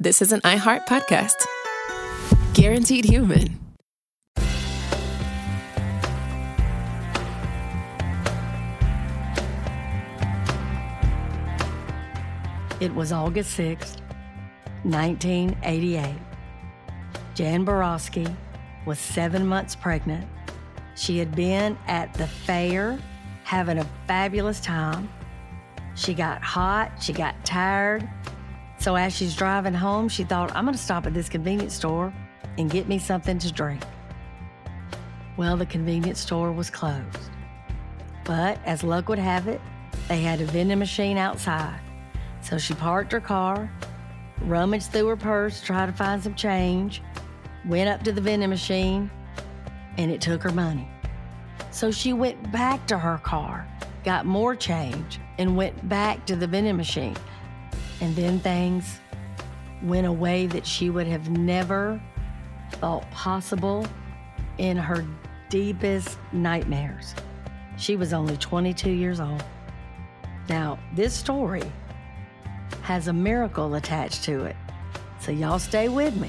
this is an iHeart podcast. Guaranteed Human. It was August 6th, 1988. Jan Borowski was 7 months pregnant. She had been at the fair having a fabulous time. She got hot, she got tired. So as she's driving home, she thought, I'm going to stop at this convenience store and get me something to drink. Well, the convenience store was closed. But as luck would have it, they had a vending machine outside. So she parked her car, rummaged through her purse, tried to find some change, went up to the vending machine, and it took her money. So she went back to her car, got more change, and went back to the vending machine. And then things went a way that she would have never thought possible in her deepest nightmares. She was only 22 years old. Now, this story has a miracle attached to it, so y'all stay with me.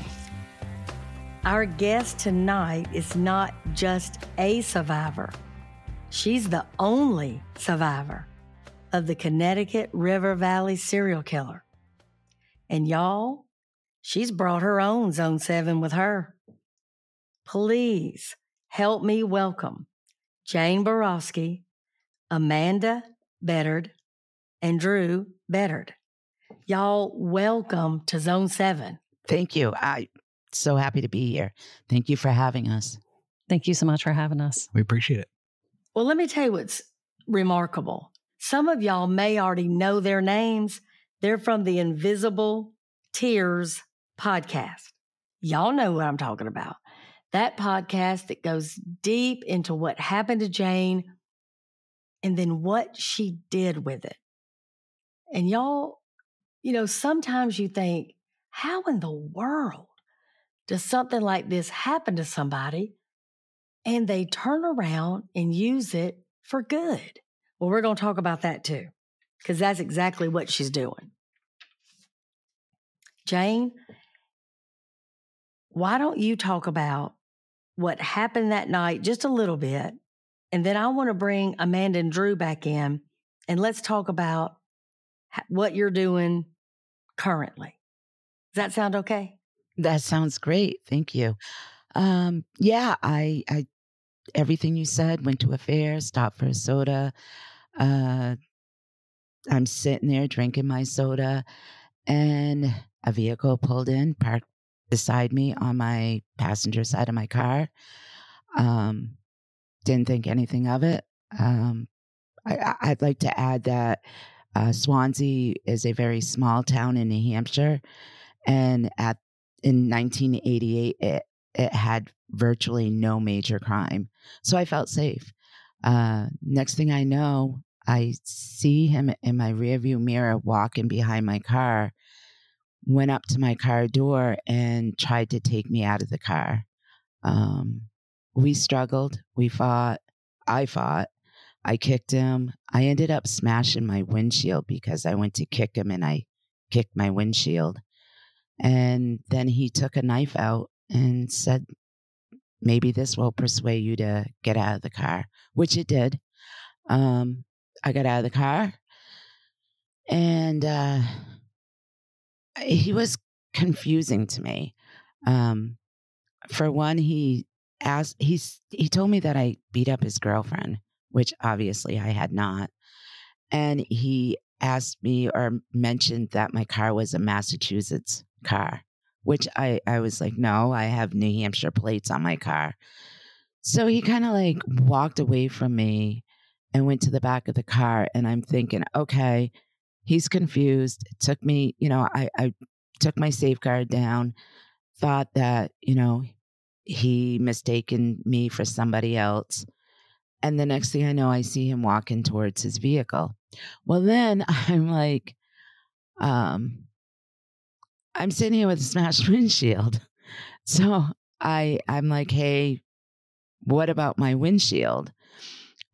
Our guest tonight is not just a survivor. She's the only survivor of the Connecticut River Valley serial killer. And y'all, she's brought her own Zone 7 with her. Please help me welcome Jane Borowski, Amanda Bedard, and Drew Bedard. Y'all, welcome to Zone 7. Thank you. I'm so happy to be here. Thank you for having us. Thank you so much for having us. We appreciate it. Well, let me tell you what's remarkable. Some of y'all may already know their names. They're from the Invisible Tears podcast. Y'all know what I'm talking about. That podcast that goes deep into what happened to Jane and then what she did with it. And y'all, sometimes you think, how in the world does something like this happen to somebody and they turn around and use it for good? Well, we're going to talk about that too, because that's exactly what she's doing. Jane, why don't you talk about what happened that night just a little bit, and then I want to bring Amanda and Drew back in, and let's talk about what you're doing currently. Does that sound okay? That sounds great. Thank you. I everything you said, went to a fair, stopped for a soda. I'm sitting there drinking my soda, and a vehicle pulled in, parked beside me on my passenger side of my car. Didn't think anything of it. I'd like to add that Swansea is a very small town in New Hampshire, and in 1988, it had virtually no major crime. So I felt safe. Next thing I know, I see him in my rearview mirror walking behind my car, went up to my car door and tried to take me out of the car. We struggled. We fought. I fought. I kicked him. I ended up smashing my windshield because I went to kick him and I kicked my windshield. And then he took a knife out and said, maybe this will persuade you to get out of the car, which it did. I got out of the car, and he was confusing to me. For one, he told me that I beat up his girlfriend, which obviously I had not. And he asked me or mentioned that my car was a Massachusetts car, which I was like, no, I have New Hampshire plates on my car. So he kind of walked away from me and went to the back of the car. And I'm thinking, okay, he's confused. It took me, I took my safeguard down, thought that, he mistaken me for somebody else. And the next thing I know, I see him walking towards his vehicle. Well, then I'm like, I'm sitting here with a smashed windshield. So I'm like, hey, what about my windshield?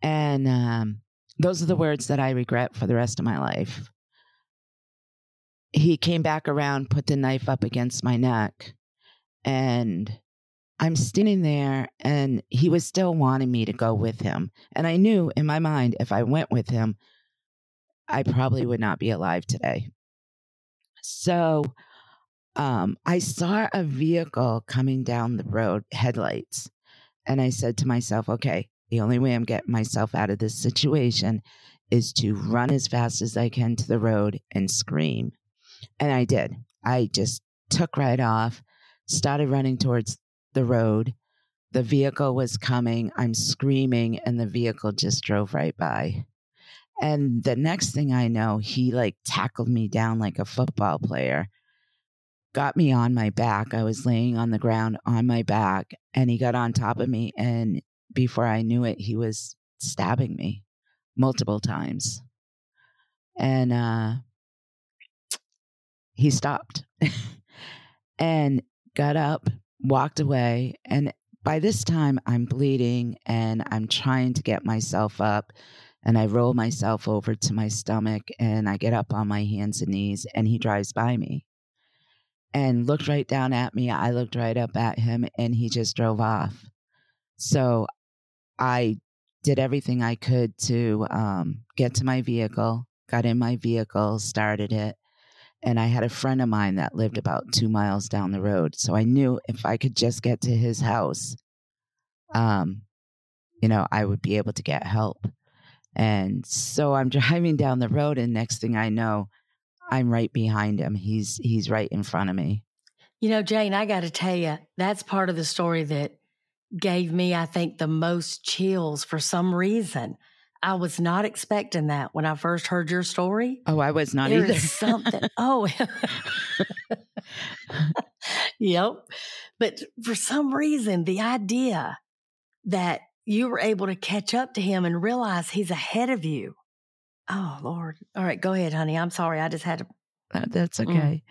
And those are the words that I regret for the rest of my life. he came back around, put the knife up against my neck, and I'm standing there, and he was still wanting me to go with him. And I knew in my mind, if I went with him, I probably would not be alive today. So I saw a vehicle coming down the road, headlights. And I said to myself, okay, the only way I'm getting myself out of this situation is to run as fast as I can to the road and scream. And I did. I just took right off, started running towards the road. The vehicle was coming. I'm screaming, and the vehicle just drove right by. And the next thing I know, he like tackled me down like a football player, got me on my back. I was laying on the ground on my back, and he got on top of me. And before I knew it, he was stabbing me multiple times. And he stopped and got up, walked away. And by this time, I'm bleeding, and I'm trying to get myself up. And I roll myself over to my stomach, and I get up on my hands and knees, and he drives by me and looked right down at me. I looked right up at him, and he just drove off. So I did everything I could to get to my vehicle, got in my vehicle, started it. And I had a friend of mine that lived about 2 miles down the road. So I knew if I could just get to his house, I would be able to get help. And so I'm driving down the road, and next thing I know, I'm right behind him. He's right in front of me. Jane, I got to tell you, that's part of the story that gave me, I think, the most chills for some reason. I was not expecting that when I first heard your story. Oh, I was not either. There's something. Oh, yep. But for some reason, the idea that you were able to catch up to him and realize he's ahead of you. Oh, Lord. All right, go ahead, honey. I'm sorry. I just had to. That's okay.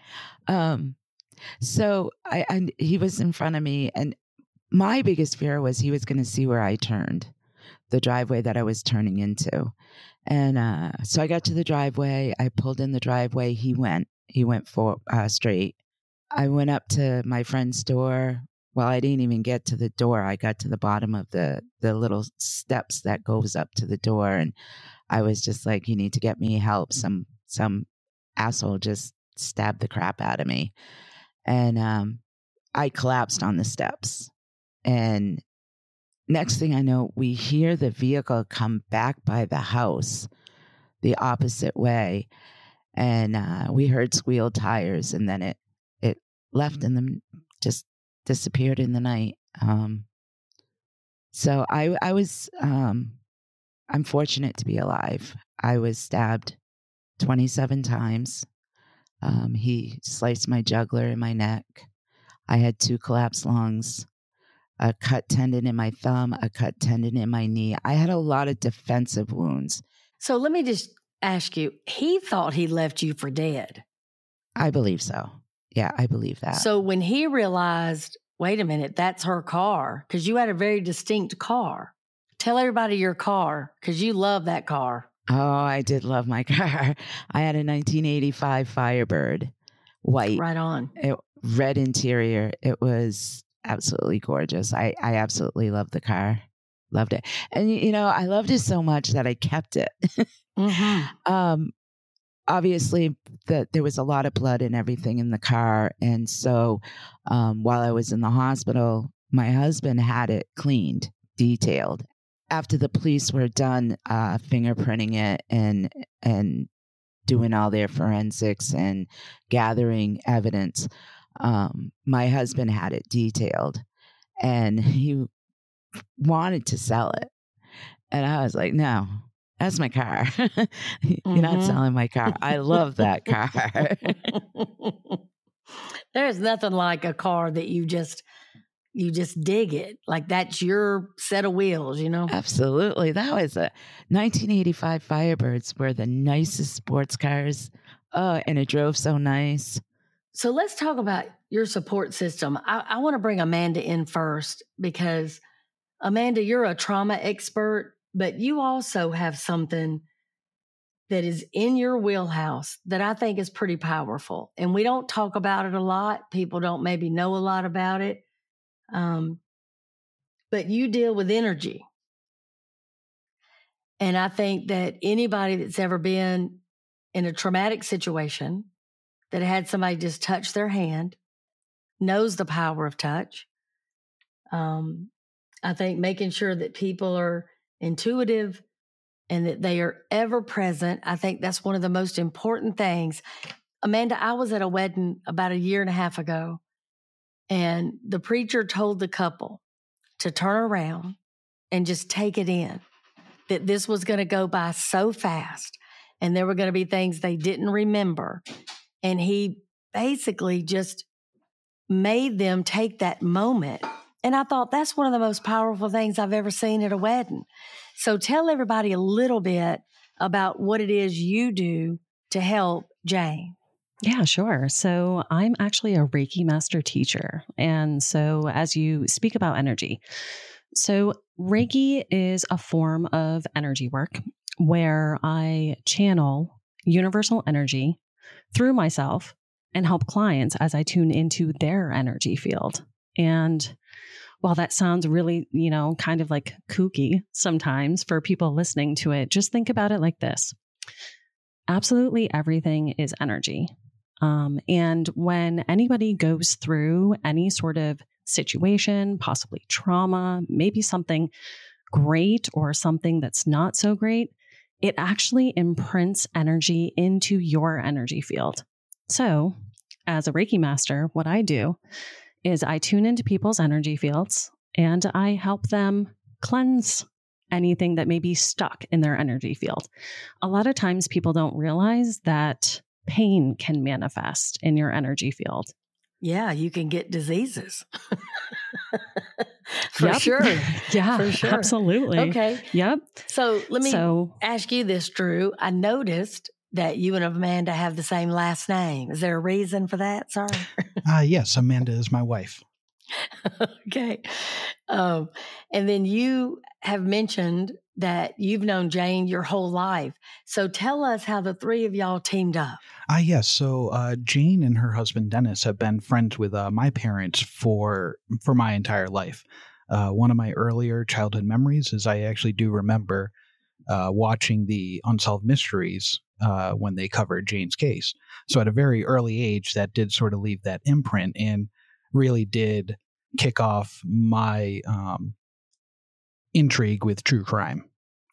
So he was in front of me, and my biggest fear was he was going to see where I turned, the driveway that I was turning into. And so I got to the driveway. I pulled in the driveway. He went straight. I went up to my friend's door. Well, I didn't even get to the door. I got to the bottom of the little steps that goes up to the door. And I was just like, you need to get me help. Some asshole just stabbed the crap out of me. And I collapsed on the steps. And next thing I know, we hear the vehicle come back by the house the opposite way. And we heard squeal tires, and then it left and then just disappeared in the night. So I was, I'm fortunate to be alive. I was stabbed 27 times. He sliced my jugular in my neck. I had 2 collapsed lungs, a cut tendon in my thumb, a cut tendon in my knee. I had a lot of defensive wounds. So let me just ask you, he thought he left you for dead. I believe so. Yeah, I believe that. So when he realized, wait a minute, that's her car, because you had a very distinct car. Tell everybody your car, because you love that car. Oh, I did love my car. I had a 1985 Firebird, white. Right on. Red interior. It was absolutely gorgeous. I absolutely loved the car. Loved it. And, I loved it so much that I kept it. Mm-hmm. Obviously, there was a lot of blood and everything in the car. And so while I was in the hospital, my husband had it cleaned, detailed. After the police were done fingerprinting it and doing all their forensics and gathering evidence, my husband had it detailed, and he wanted to sell it. And I was like, no, that's my car. You're not selling my car. I love that car. There's nothing like a car that you just dig it. Like that's your set of wheels, Absolutely. That was a 1985 Firebirds were the nicest sports cars. And it drove so nice. So let's talk about your support system. I want to bring Amanda in first because, Amanda, you're a trauma expert, but you also have something that is in your wheelhouse that I think is pretty powerful. And we don't talk about it a lot. People don't maybe know a lot about it. But you deal with energy. And I think that anybody that's ever been in a traumatic situation that had somebody just touch their hand knows the power of touch. I think making sure that people are intuitive and that they are ever present, I think that's one of the most important things. Amanda, I was at a wedding about 1.5 years ago, and the preacher told the couple to turn around and just take it in, that this was going to go by so fast and there were going to be things they didn't remember. And he basically just made them take that moment. And I thought that's one of the most powerful things I've ever seen at a wedding. So tell everybody a little bit about what it is you do to help Jane. Yeah, sure. So I'm actually a Reiki master teacher. And so as you speak about energy, so Reiki is a form of energy work where I channel universal energy through myself and help clients as I tune into their energy field. And while that sounds really, kind of like kooky sometimes for people listening to it, just think about it like this. Absolutely everything is energy. And when anybody goes through any sort of situation, possibly trauma, maybe something great or something that's not so great, it actually imprints energy into your energy field. So as a Reiki master, what I do is I tune into people's energy fields and I help them cleanse anything that may be stuck in their energy field. A lot of times people don't realize that pain can manifest in your energy field. Yeah, you can get diseases. For Yep. sure. Yeah, for sure. Absolutely. Okay. Yep. So let me ask you this, Drew. I noticed that you and Amanda have the same last name. Is there a reason for that? Sorry. Yes, Amanda is my wife. Okay. And then you have mentioned that you've known Jane your whole life. So tell us how the three of y'all teamed up. Yes. So Jane and her husband, Dennis, have been friends with my parents for my entire life. One of my earlier childhood memories is I actually do remember watching the Unsolved Mysteries when they covered Jane's case. So at a very early age, that did sort of leave that imprint and really did kick off my intrigue with true crime.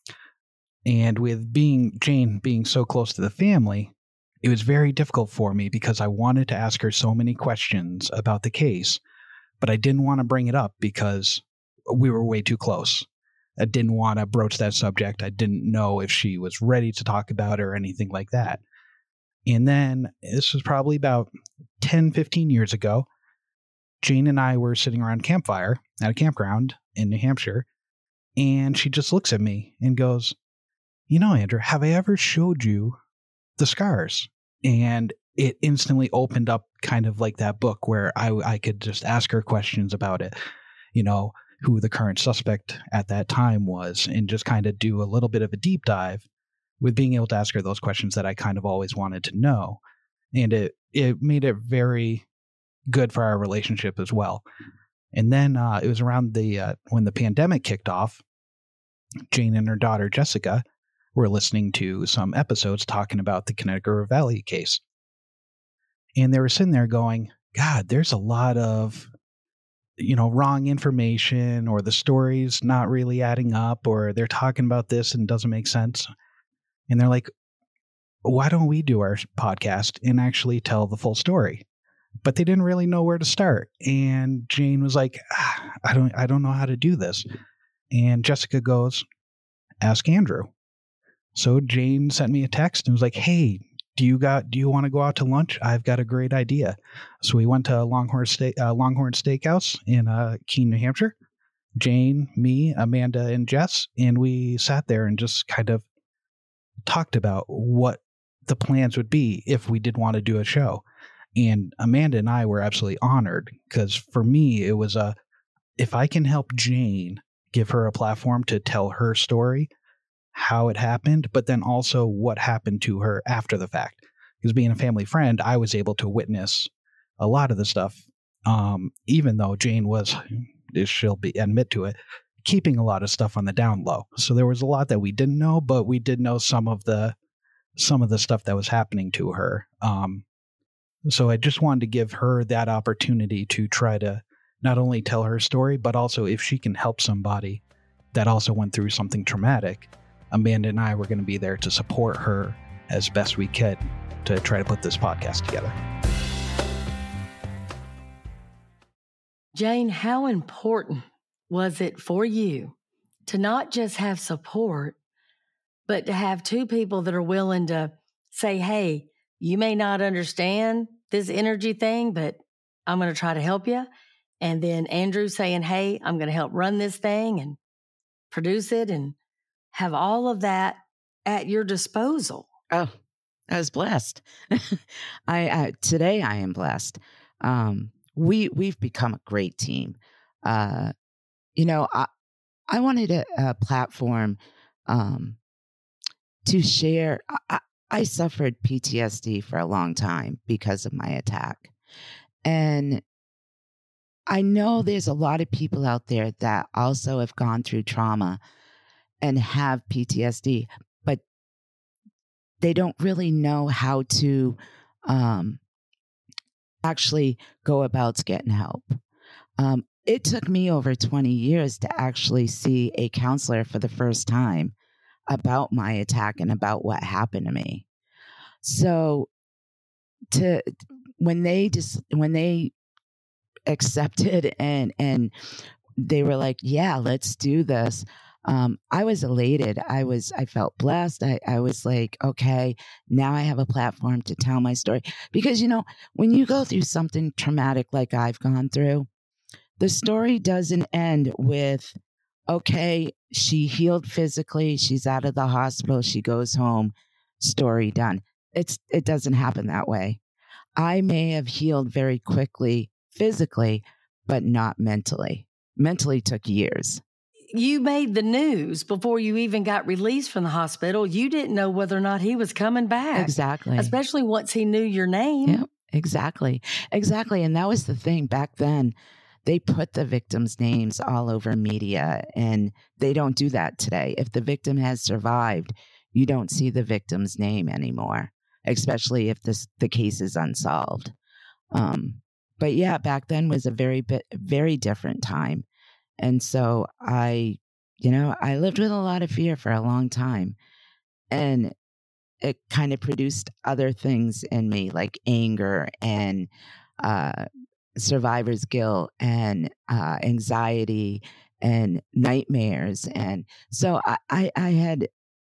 And with Jane being so close to the family, it was very difficult for me because I wanted to ask her so many questions about the case, but I didn't want to bring it up because we were way too close. I didn't want to broach that subject. I didn't know if she was ready to talk about it or anything like that. And then this was probably about 10, 15 years ago. Jane and I were sitting around a campfire at a campground in New Hampshire, and she just looks at me and goes, Andrew, have I ever showed you the scars? And it instantly opened up kind of like that book where I could just ask her questions about it, who the current suspect at that time was, and just kind of do a little bit of a deep dive with being able to ask her those questions that I kind of always wanted to know. And it made it very good for our relationship as well. And then it was around when the pandemic kicked off, Jane and her daughter, Jessica, were listening to some episodes talking about the Connecticut River Valley case. And they were sitting there going, God, there's a lot of, wrong information, or the story's not really adding up, or they're talking about this and it doesn't make sense. And they're like, why don't we do our podcast and actually tell the full story? But they didn't really know where to start. And Jane was like, I don't know how to do this. And Jessica goes, ask Andrew. So Jane sent me a text and was like, hey, do you want to go out to lunch? I've got a great idea. So we went to Longhorn Steakhouse in Keene, New Hampshire. Jane, me, Amanda, and Jess. And we sat there and just kind of talked about what the plans would be if we did want to do a show. And Amanda and I were absolutely honored because for me, it was if I can help Jane, give her a platform to tell her story, how it happened, but then also what happened to her after the fact. Because being a family friend, I was able to witness a lot of the stuff, even though Jane was, she'll admit to it, keeping a lot of stuff on the down low. So there was a lot that we didn't know, but we did know some of the stuff that was happening to her. So I just wanted to give her that opportunity to try to not only tell her story, but also if she can help somebody that also went through something traumatic, Amanda and I were going to be there to support her as best we could to try to put this podcast together. Jane, how important was it for you to not just have support, but to have two people that are willing to say, hey, you may not understand this energy thing, but I'm going to try to help you. And then Andrew saying, hey, I'm going to help run this thing and produce it and have all of that at your disposal. Oh, I was blessed. Today I am blessed. We've become a great team. I wanted a platform to share. I suffered PTSD for a long time because of my attack. And I know there's a lot of people out there that also have gone through trauma and have PTSD, but they don't really know how to actually go about getting help. It took me over 20 years to actually see a counselor for the first time about my attack and about what happened to me. So when they accepted and they were like, yeah, let's do this. I was elated. I felt blessed. I was like, okay, now I have a platform to tell my story. Because, when you go through something traumatic like I've gone through, the story doesn't end with, okay, she healed physically, she's out of the hospital, she goes home, story done. It doesn't happen that way. I may have healed very quickly physically, but not mentally. Mentally took years. You made the news before you even got released from the hospital. You didn't know whether or not he was coming back. Exactly. Especially once he knew your name. Yeah, exactly. And that was the thing back then. They put the victims' names all over media, and they don't do that today. If the victim has survived, you don't see the victim's name anymore, especially if the case is unsolved. But yeah, back then was a very different time. And so I lived with a lot of fear for a long time, and it kind of produced other things in me like anger and survivor's guilt and anxiety and nightmares. And so I had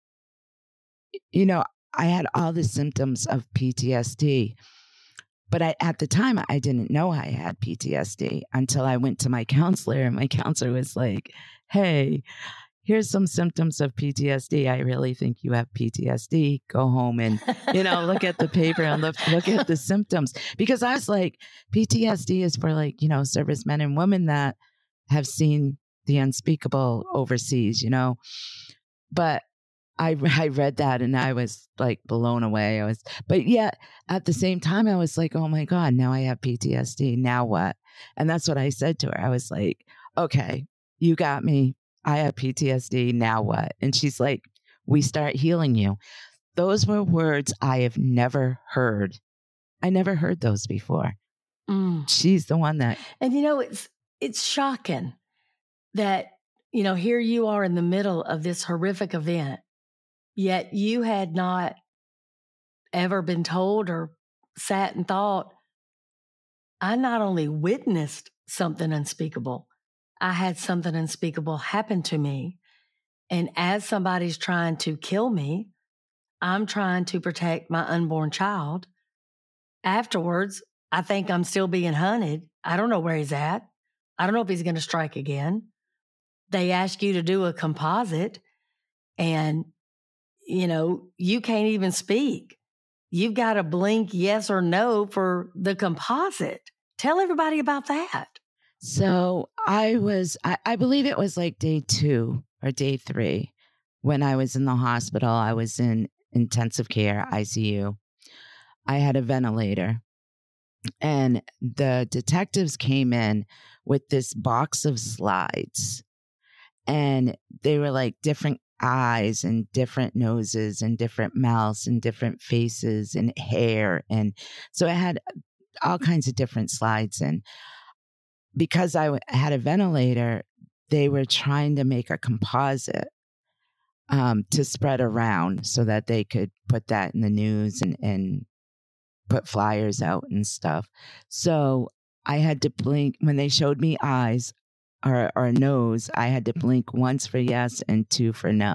all the symptoms of PTSD. But at the time, I didn't know I had PTSD until I went to my counselor, and my counselor was like, hey, here's some symptoms of PTSD. I really think you have PTSD. Go home and, look at the paper and look at the symptoms. Because I was like, PTSD is for servicemen and women that have seen the unspeakable overseas, But I read that and I was like blown away. But yet at the same time, I was like, oh my God, now I have PTSD. Now what? And that's what I said to her. I was like, okay, you got me. I have PTSD. Now what? And she's like, we start healing you. Those were words I have never heard. I never heard those before. She's the one that. And it's shocking that, here you are in the middle of this horrific event. Yet you had not ever been told or sat and thought, I not only witnessed something unspeakable, I had something unspeakable happen to me. And as somebody's trying to kill me, I'm trying to protect my unborn child. Afterwards, I think I'm still being hunted. I don't know where he's at. I don't know if he's going to strike again. They ask you to do a composite and you can't even speak. You've got to blink yes or no for the composite. Tell everybody about that. So I believe it was like day 2 or day 3. when I was in the hospital, I was in intensive care, ICU. I had a ventilator, and the detectives came in with this box of slides, and they were like different eyes and different noses and different mouths and different faces and hair. And so I had all kinds of different slides. And because I had a ventilator, they were trying to make a composite to spread around so that they could put that in the news and put flyers out and stuff. So I had to blink when they showed me eyes or nose. I had to blink once for yes and two for no.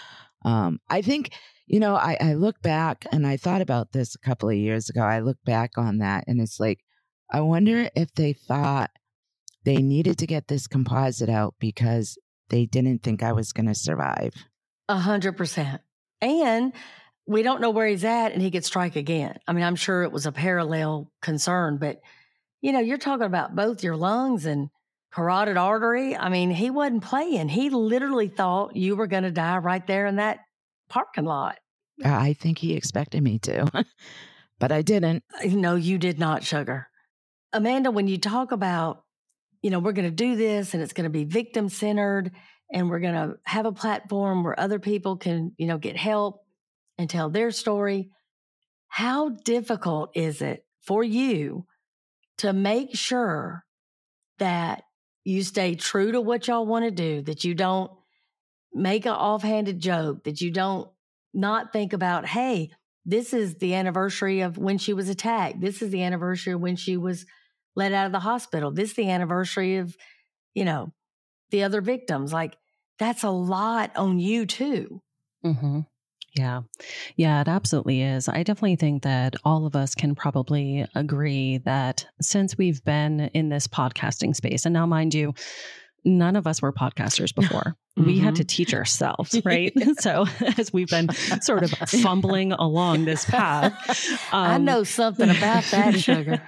I think, I look back, and I thought about this a couple of years ago. I look back on that, and it's like, I wonder if they thought they needed to get this composite out because they didn't think I was going to survive. 100%. And we don't know where he's at, and he could strike again. I mean, I'm sure it was a parallel concern, but you're talking about both your lungs and carotid artery. I mean, he wasn't playing. He literally thought you were going to die right there in that parking lot. I think he expected me to, but I didn't. No, you did not, sugar. Amanda, when you talk about, we're going to do this and it's going to be victim-centered and we're going to have a platform where other people can, get help and tell their story, how difficult is it for you to make sure that you stay true to what y'all want to do, that you don't make an offhanded joke, that you don't not think about, hey, this is the anniversary of when she was attacked. This is the anniversary of when she was let out of the hospital. This is the anniversary of, the other victims. Like, that's a lot on you too. Mm-hmm. Yeah. Yeah, it absolutely is. I definitely think that all of us can probably agree that since we've been in this podcasting space, and now mind you, none of us were podcasters before. We had to teach ourselves, right? So as we've been sort of fumbling along this path. I know something about that, sugar.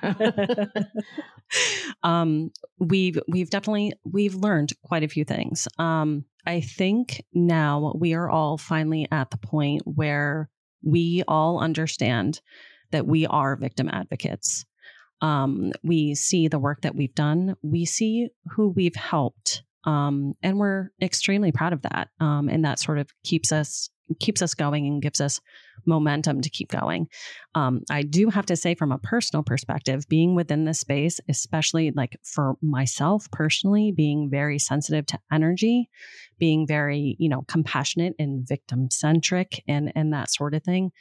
We've learned quite a few things. I think now we are all finally at the point where we all understand that we are victim advocates. We see the work that we've done. We see who we've helped. And we're extremely proud of that. And that sort of keeps us going and gives us momentum to keep going. I do have to say, from a personal perspective, being within this space, especially like for myself personally, being very sensitive to energy, being very, compassionate and victim centric and that sort of thing.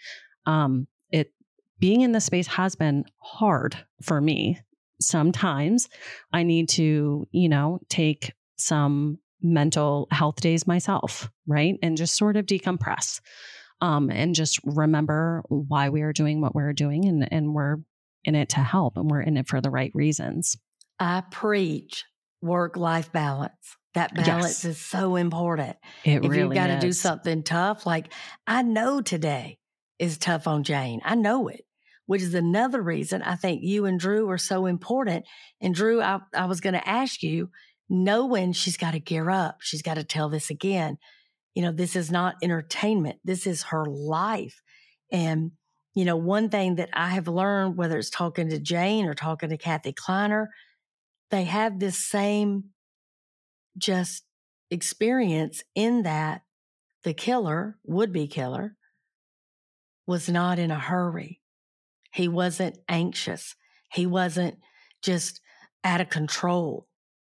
Being in this space has been hard for me. Sometimes I need to, take some mental health days myself, right? And just sort of decompress, and just remember why we are doing what we're doing, and we're in it to help, and we're in it for the right reasons. I preach work-life balance. That balance is so important. If really you've got to is. do something tough, like I know today is tough on Jane. I know it, which is another reason I think you and Drew are so important. And Drew, I was going to ask you, knowing she's got to gear up, she's got to tell this again. This is not entertainment. This is her life. And, one thing that I have learned, whether it's talking to Jane or talking to Kathy Kleiner, they have this same just experience in that the killer, would-be killer, was not in a hurry. He wasn't anxious. He wasn't just out of control.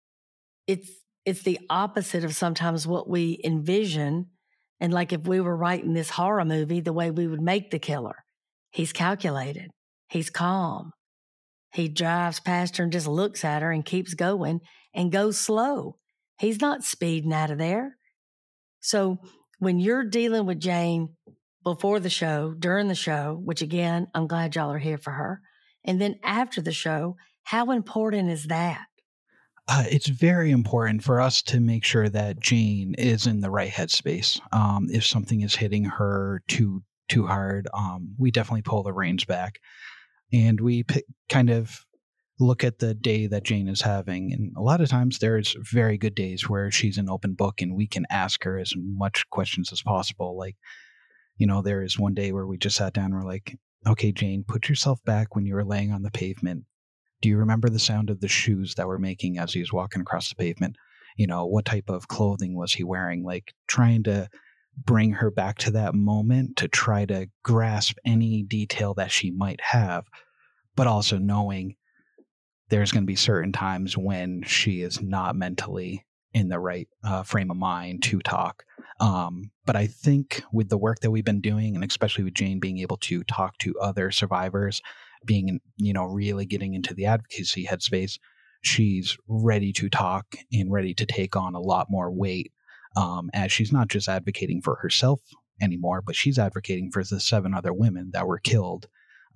It's the opposite of sometimes what we envision. And like if we were writing this horror movie, the way we would make the killer, he's calculated. He's calm. He drives past her and just looks at her and keeps going and goes slow. He's not speeding out of there. So when you're dealing with Jane before the show, during the show, which again, I'm glad y'all are here for her, and then after the show, how important is that? It's very important for us to make sure that Jane is in the right headspace. If something is hitting her too hard, we definitely pull the reins back, and we kind of look at the day that Jane is having. And a lot of times there's very good days where she's an open book and we can ask her as much questions as possible. Like, there is one day where we just sat down and we're like, okay, Jane, put yourself back when you were laying on the pavement. Do you remember the sound of the shoes that were making as he was walking across the pavement? What type of clothing was he wearing? Like, trying to bring her back to that moment to try to grasp any detail that she might have, but also knowing there's going to be certain times when she is not mentally in the right frame of mind to talk. But I think with the work that we've been doing, and especially with Jane being able to talk to other survivors, being, really getting into the advocacy headspace, she's ready to talk and ready to take on a lot more weight, as she's not just advocating for herself anymore, but she's advocating for the 7 other women that were killed,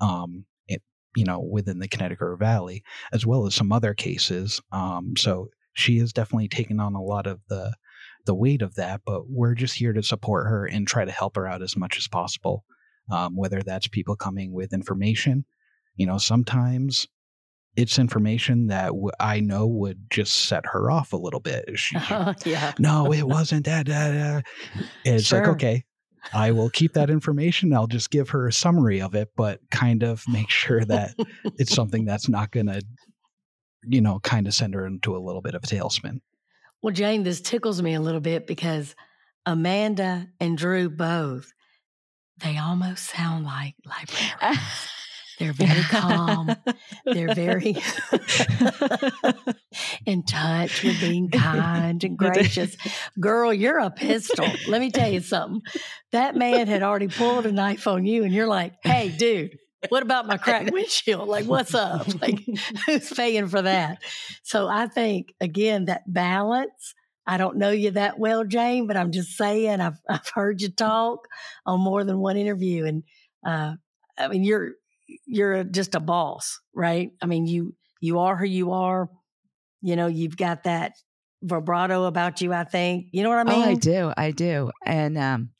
within the Connecticut River Valley, as well as some other cases. So she is definitely taking on a lot of the weight of that, but we're just here to support her and try to help her out as much as possible. Whether that's people coming with information, sometimes it's information that I know would just set her off a little bit. Yeah. No, it wasn't that. It's Sure. like, okay, I will keep that information. I'll just give her a summary of it, but kind of make sure that it's something that's not going to, kind of send her into a little bit of a tailspin. Well, Jane, this tickles me a little bit because Amanda and Drew both, they almost sound like librarians. They're very calm. They're very in touch with being kind and gracious. Girl, you're a pistol. Let me tell you something. That man had already pulled a knife on you, and you're like, hey, dude, what about my cracked windshield? Like, what's up? Like, who's paying for that? So I think, again, that balance. I don't know you that well, Jane, but I'm just saying I've heard you talk on more than one interview. And I mean, you're just a boss, right? I mean, you are who you are. You've got that vibrato about you, I think. You know what I mean? Oh, I do. And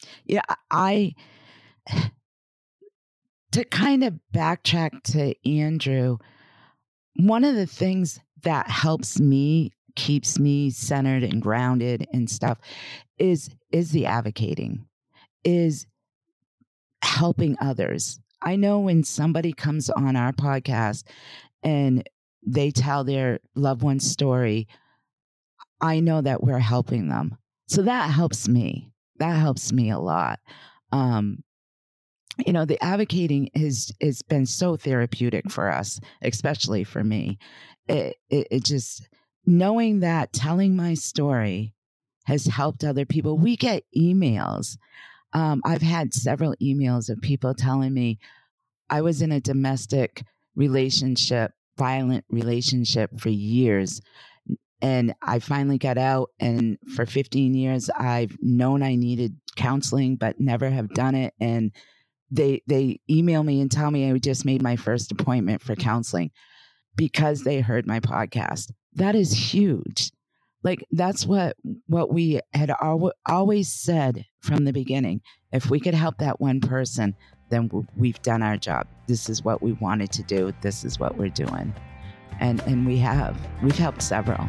to kind of backtrack to Andrew, one of the things that helps me, keeps me centered and grounded and stuff is the advocating, is helping others. I know when somebody comes on our podcast and they tell their loved one's story, I know that we're helping them. So that helps me. That helps me a lot. The advocating has been so therapeutic for us, especially for me. It just, knowing that telling my story has helped other people. We get emails. I've had several emails of people telling me I was in a domestic relationship, violent relationship for years. And I finally got out, and for 15 years, I've known I needed counseling, but never have done it. And they email me and tell me I just made my first appointment for counseling because they heard my podcast. That is huge. Like, that's what we had always said from the beginning. If we could help that one person, then we've done our job. This is what we wanted to do. This is what we're doing. And we've helped several.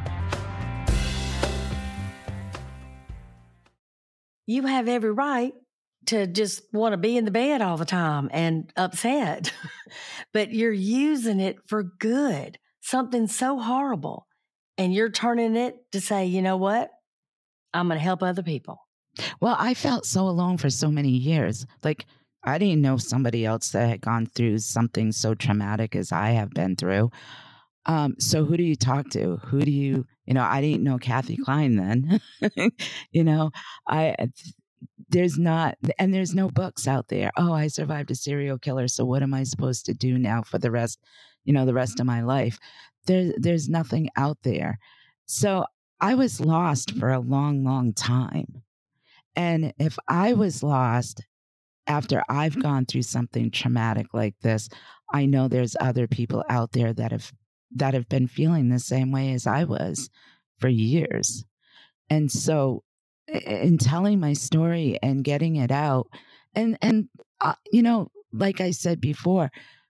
You have every right to just want to be in the bed all the time and upset, but you're using it for good, something so horrible. And you're turning it to say, you know what? I'm going to help other people. Well, I felt so alone for so many years. Like, I didn't know somebody else that had gone through something so traumatic as I have been through. So who do you talk to? Who do you, I didn't know Kathy Klein then. There's no books out there. Oh, I survived a serial killer. So what am I supposed to do now for the rest of my life? There's nothing out there. So I was lost for a long, long time. And if I was lost after I've gone through something traumatic like this, I know there's other people out there that have been feeling the same way as I was for years. And so in telling my story and getting it out, and like I said before,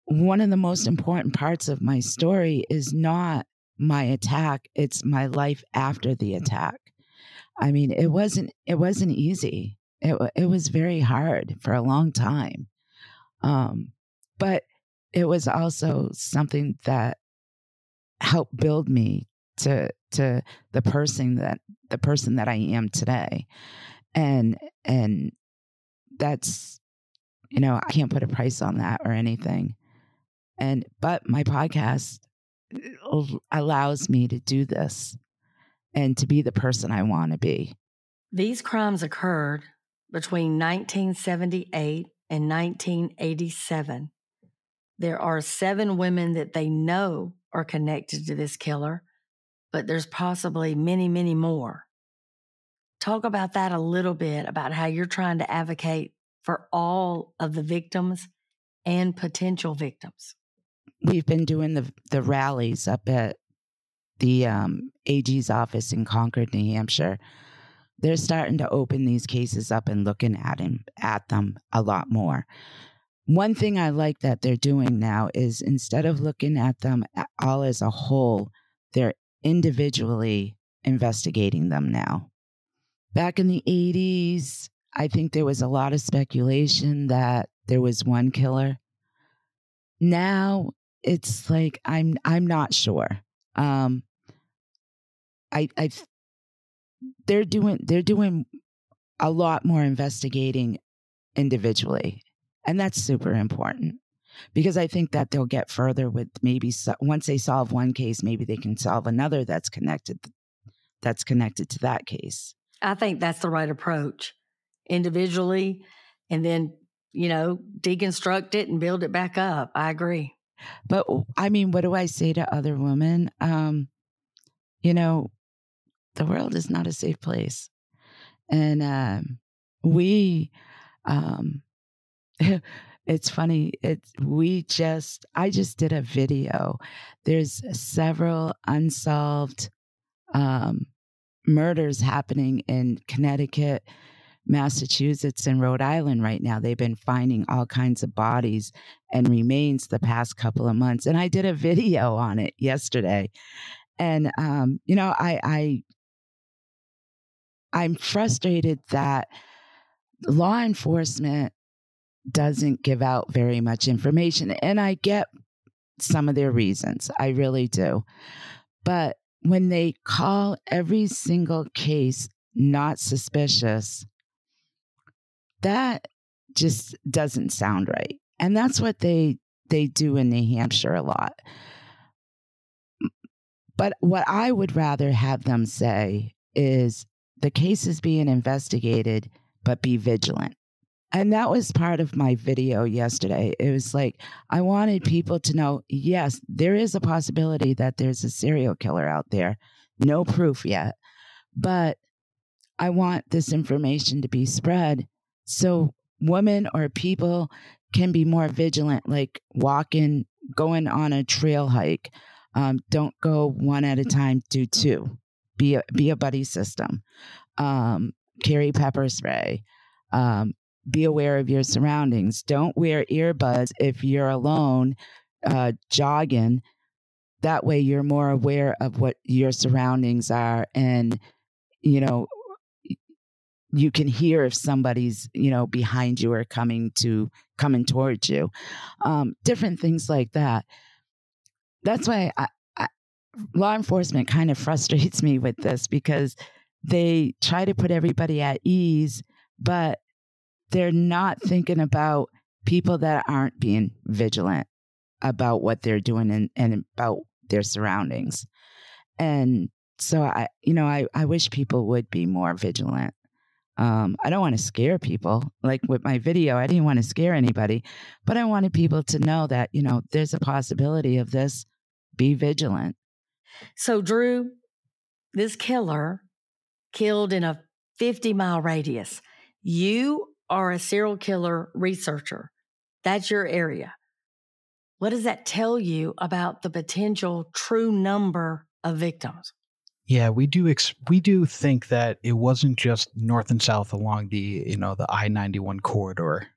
one of the most important parts of my story is not my attack, it's my life after the attack. I mean, it wasn't easy. It was very hard for a long time. But it was also something that helped build me to the person that I am today. And that's, I can't put a price on that or anything. But my podcast allows me to do this and to be the person I want to be. These crimes occurred between 1978 and 1987. There are 7 women that they know are connected to this killer, but there's possibly many, many more. Talk about that a little bit, about how you're trying to advocate for all of the victims and potential victims. We've been doing the rallies up at the AG's office in Concord, New Hampshire. They're starting to open these cases up and looking at them a lot more. One thing I like that they're doing now is instead of looking at them all as a whole, they're individually investigating them now. Back in the 80s, I think there was a lot of speculation that there was one killer. Now it's like I'm not sure. They're doing a lot more investigating individually, and that's super important because I think that they'll get further with maybe once they solve one case, maybe they can solve another that's connected to that case. I think that's the right approach, individually, and then deconstruct it and build it back up. I agree. But I mean, what do I say to other women? The world is not a safe place. And it's funny. I just did a video. There's several unsolved murders happening in Connecticut, Massachusetts, and Rhode Island right now. They've been finding all kinds of bodies and remains the past couple of months. And I did a video on it yesterday. And, I'm frustrated that law enforcement doesn't give out very much information. And I get some of their reasons. I really do. But when they call every single case not suspicious, that just doesn't sound right. And that's what they do in New Hampshire a lot. But what I would rather have them say is the case is being investigated, but be vigilant. And that was part of my video yesterday. It was like, I wanted people to know, yes, there is a possibility that there's a serial killer out there. No proof yet. But I want this information to be spread so women or people can be more vigilant, like going on a trail hike. Don't go one at a time, do 2. Be a buddy system. Carry pepper spray. Be aware of your surroundings. Don't wear earbuds if you're alone jogging. That way you're more aware of what your surroundings are, and you can hear if somebody's behind you or coming towards you. Different things like that. That's why law enforcement kind of frustrates me with this, because they try to put everybody at ease, but they're not thinking about people that aren't being vigilant about what they're doing and about their surroundings. And so I wish people would be more vigilant. I don't want to scare people. Like with my video, I didn't want to scare anybody, but I wanted people to know that, there's a possibility of this. Be vigilant. So, Drew, this killer killed in a 50-mile radius. You are a serial killer researcher. That's your area. What does that tell you about the potential true number of victims? Yeah, we do think that it wasn't just north and south along the I-91 corridor.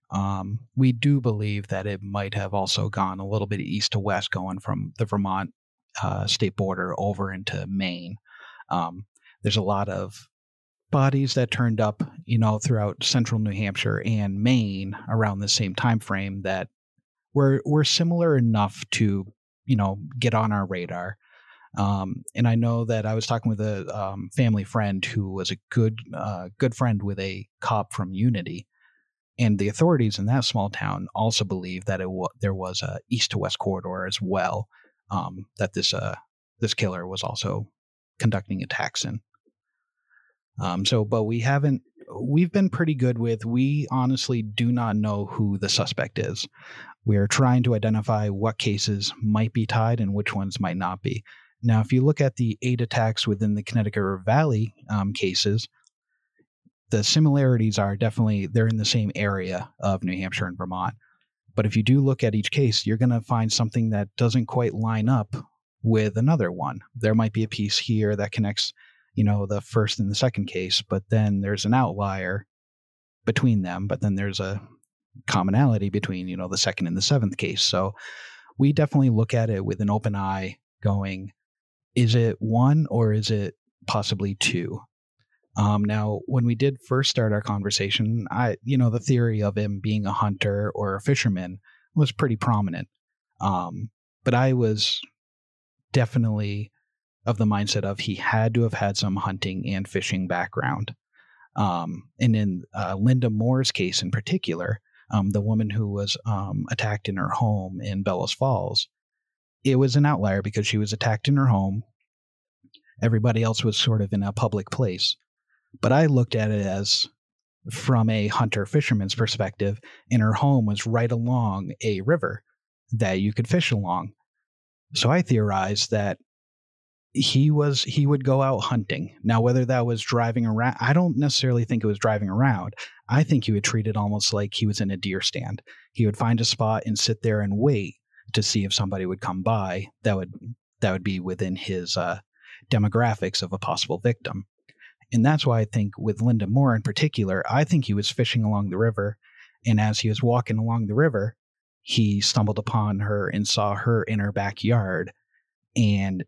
We do believe that it might have also gone a little bit east to west, going from the Vermont state border over into Maine. There's a lot of bodies that turned up, throughout central New Hampshire and Maine around the same time frame that were similar enough to, get on our radar. And I know that I was talking with a family friend who was a good friend with a cop from Unity, and the authorities in that small town also believe that there was a east to west corridor as well, that this killer was also conducting attacks in. But we've been pretty good we honestly do not know who the suspect is. We are trying to identify what cases might be tied and which ones might not be. Now, if you look at the 8 attacks within the Connecticut River Valley cases, the similarities are definitely, they're in the same area of New Hampshire and Vermont. But if you do look at each case, you're going to find something that doesn't quite line up with another one. There might be a piece here that connects, the first and the second case, but then there's an outlier between them, but then there's a commonality between, the second and the seventh case. So we definitely look at it with an open eye going, is it one or is it possibly two? Now, when we did first start our conversation, the theory of him being a hunter or a fisherman was pretty prominent. But I was definitely of the mindset of he had to have had some hunting and fishing background. And in Linda Moore's case in particular, the woman who was attacked in her home in Bellows Falls, it was an outlier because she was attacked in her home. Everybody else was sort of in a public place. But I looked at it as from a hunter-fisherman's perspective, and her home was right along a river that you could fish along. So I theorized that he would go out hunting. Now, whether that was driving around, I don't necessarily think it was driving around. I think he would treat it almost like he was in a deer stand. He would find a spot and sit there and wait to see if somebody would come by that would be within his demographics of a possible victim. And that's why I think with Linda Moore in particular, I think he was fishing along the river. And as he was walking along the river, he stumbled upon her and saw her in her backyard, and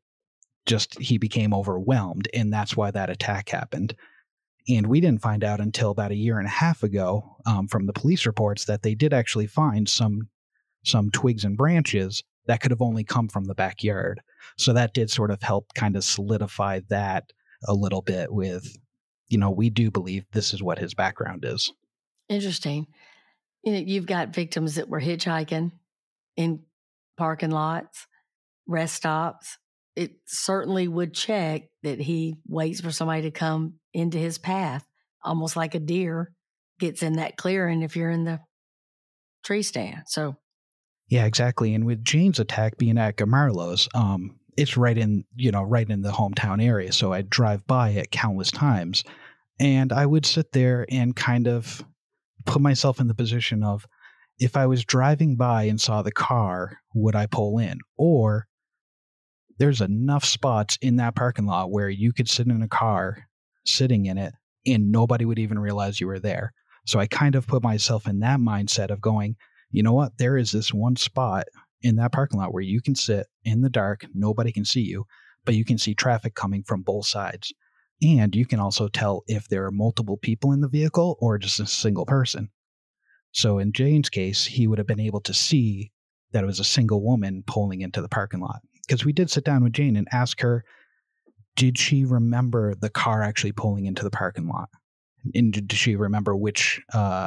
he became overwhelmed. And that's why that attack happened. And we didn't find out until about 1.5 years ago from the police reports that they did actually find some twigs and branches that could have only come from the backyard. So that did sort of help kind of solidify that a little bit with, we do believe this is what his background is. Interesting. You've got victims that were hitchhiking in parking lots, rest stops. It certainly would check that he waits for somebody to come into his path, almost like a deer gets in that clearing if you're in the tree stand. So, yeah, exactly. And with Jane's attack being at Gamarlos, it's right in the hometown area. So I'd drive by it countless times, and I would sit there and kind of put myself in the position of, if I was driving by and saw the car, would I pull in? Or there's enough spots in that parking lot where you could sit in a car, sitting in it, and nobody would even realize you were there. So I kind of put myself in that mindset of going, you know what? There is this one spot in that parking lot where you can sit in the dark, nobody can see you, but you can see traffic coming from both sides. And you can also tell if there are multiple people in the vehicle or just a single person. So in Jane's case, he would have been able to see that it was a single woman pulling into the parking lot. Because we did sit down with Jane and ask her, did she remember the car actually pulling into the parking lot? And did she remember which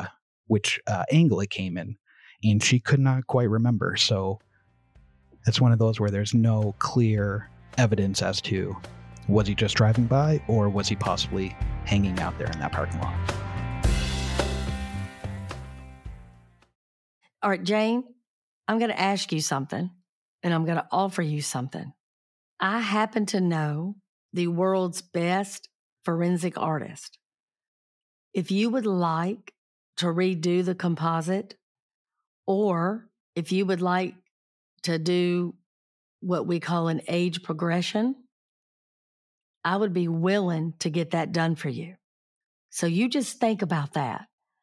angle it came in? And she could not quite remember. So it's one of those where there's no clear evidence as to, was he just driving by or was he possibly hanging out there in that parking lot? All right, Jane, I'm going to ask you something, and I'm going to offer you something. I happen to know the world's best forensic artist. If you would like to redo the composite, or if you would like to do what we call an age progression, I would be willing to get that done for you. So you just think about that.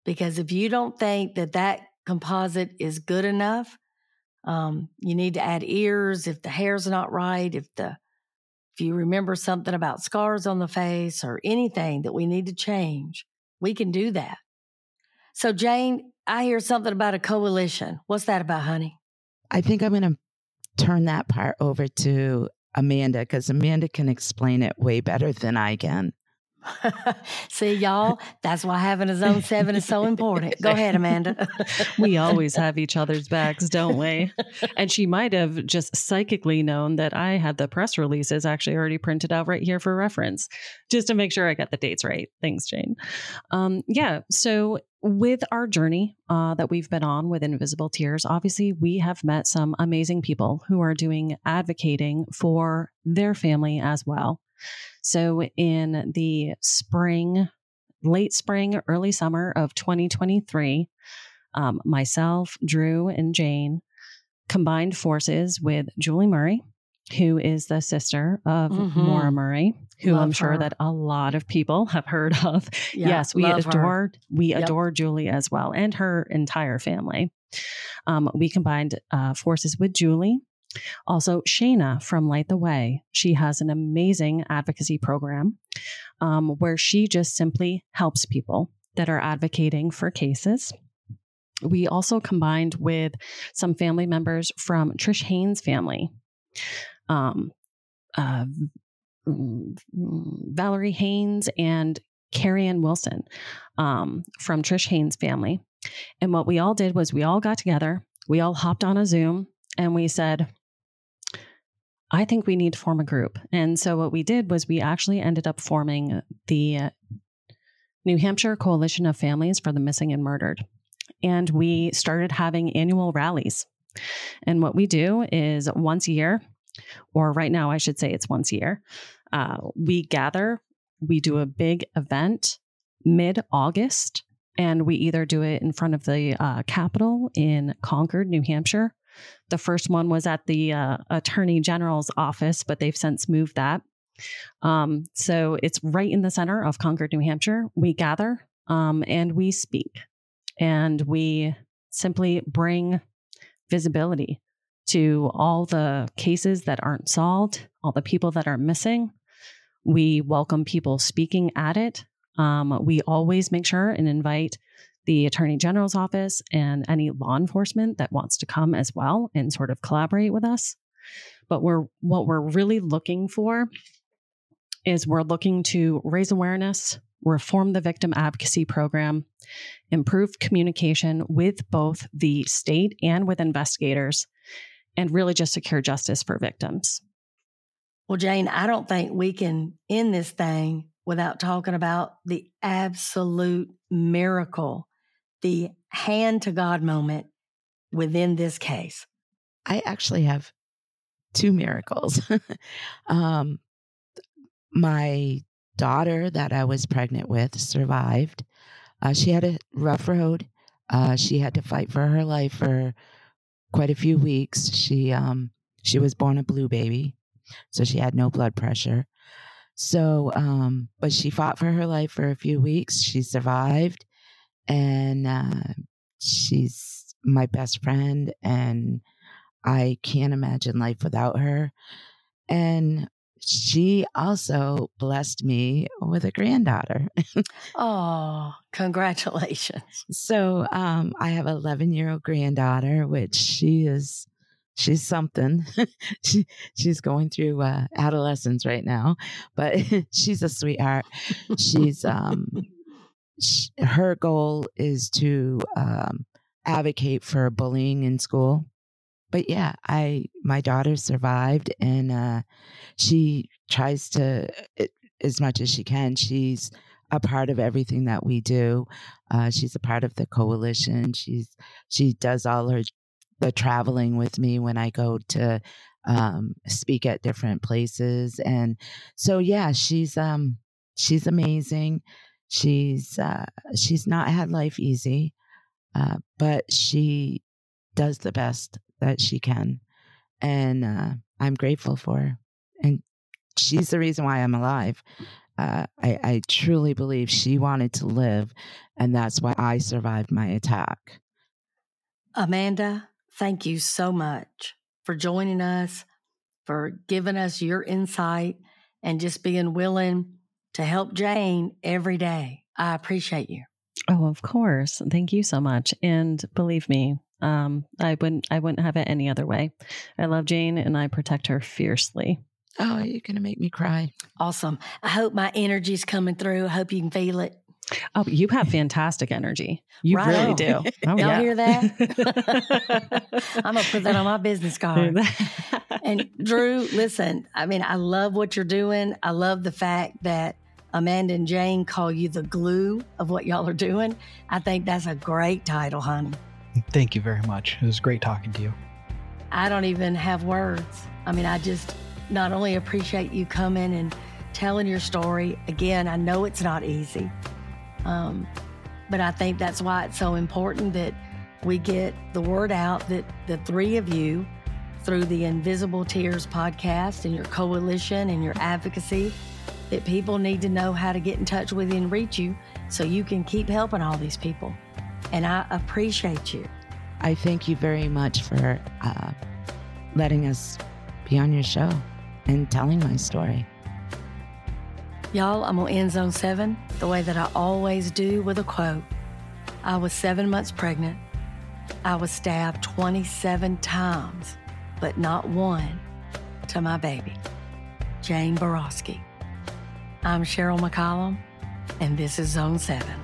Because if you don't think that composite is good enough, you need to add ears if the hair's not right, if you remember something about scars on the face or anything that we need to change, we can do that. So, Jane, I hear something about a coalition. What's that about, honey? I think I'm going to turn that part over to Amanda, because Amanda can explain it way better than I can. See, y'all, that's why having a Zone 7 is so important. Go ahead, Amanda. We always have each other's backs, don't we? And she might have just psychically known that I had the press releases actually already printed out right here for reference, just to make sure I got the dates right. Thanks, Jane. So with our journey that we've been on with Invisible Tears, obviously we have met some amazing people who are doing advocating for their family as well. So in the spring, late spring, early summer of 2023, myself, Drew, and Jane combined forces with Julie Murray, who is the sister of Maura Murray, who I'm sure that a lot of people have heard of. Yeah, yes, we adore Julie as well, and her entire family. We combined forces with Julie. Also, Shayna from Light the Way. She has an amazing advocacy program where she just simply helps people that are advocating for cases. We also combined with some family members from Trish Haynes' family. Valerie Haynes and Carrie Ann Wilson from Trish Haynes' family. And what we all did was we all got together, we all hopped on a Zoom, and we said, I think we need to form a group. And so what we did was we actually ended up forming the New Hampshire Coalition of Families for the Missing and Murdered. And we started having annual rallies. And what we do is once a year, or right now I should say it's once a year, we gather, we do a big event mid-August, and we either do it in front of the Capitol in Concord, New Hampshire. The first one was at the Attorney General's office, but they've since moved that. So it's right in the center of Concord, New Hampshire. We gather and we speak, and we simply bring visibility to all the cases that aren't solved, all the people that are missing. We welcome people speaking at it. We always make sure and invite the Attorney General's office and any law enforcement that wants to come as well and sort of collaborate with us. But what we're really looking for is we're looking to raise awareness, reform the victim advocacy program, improve communication with both the state and with investigators, and really just secure justice for victims. Well, Jane, I don't think we can end this thing without talking about the absolute miracle, the hand to God moment within this case. I actually have two miracles. My daughter that I was pregnant with survived. She had a rough road. She had to fight for her life for quite a few weeks. She was born a blue baby, so she had no blood pressure. So, but she fought for her life for a few weeks. She survived, and she's my best friend, and I can't imagine life without her. And she also blessed me with a granddaughter. Oh, congratulations. So I have an 11-year-old granddaughter, which she's something. She's going through adolescence right now, but she's a sweetheart. She's her goal is to advocate for bullying in school. But yeah, my daughter survived, and she tries to, as much as she can. She's a part of everything that we do. She's a part of the coalition. She does all the traveling with me when I go to speak at different places, and so yeah, she's amazing. She's not had life easy, but she does the best that she can, and I'm grateful for her. And she's the reason why I'm alive. I truly believe she wanted to live, and that's why I survived my attack. Amanda, thank you so much for joining us, for giving us your insight, and just being willing to help Jane every day. I appreciate you. Oh, of course. Thank you so much. And believe me, I wouldn't have it any other way. I love Jane and I protect her fiercely. Oh, you're going to make me cry. Awesome. I hope my energy's coming through. I hope you can feel it. Oh, you have fantastic energy. You Right really on. do. Oh, Y'all yeah. hear that? I'm going to put that on my business card. And Drew, listen, I mean, I love what you're doing. I love the fact that Amanda and Jane call you the glue of what y'all are doing. I think that's a great title, honey. Thank you very much. It was great talking to you. I don't even have words. I mean, I just not only appreciate you coming and telling your story. Again, I know it's not easy. But I think that's why it's so important that we get the word out that the three of you, through the Invisible Tears podcast and your coalition and your advocacy, that people need to know how to get in touch with you and reach you so you can keep helping all these people. And I appreciate you. I thank you very much for letting us be on your show and telling my story. Y'all, I'm going to end Zone 7 the way that I always do, with a quote. I was 7 months pregnant. I was stabbed 27 times, but not one to my baby. Jane Borofsky. I'm Cheryl McCollum, and this is Zone 7.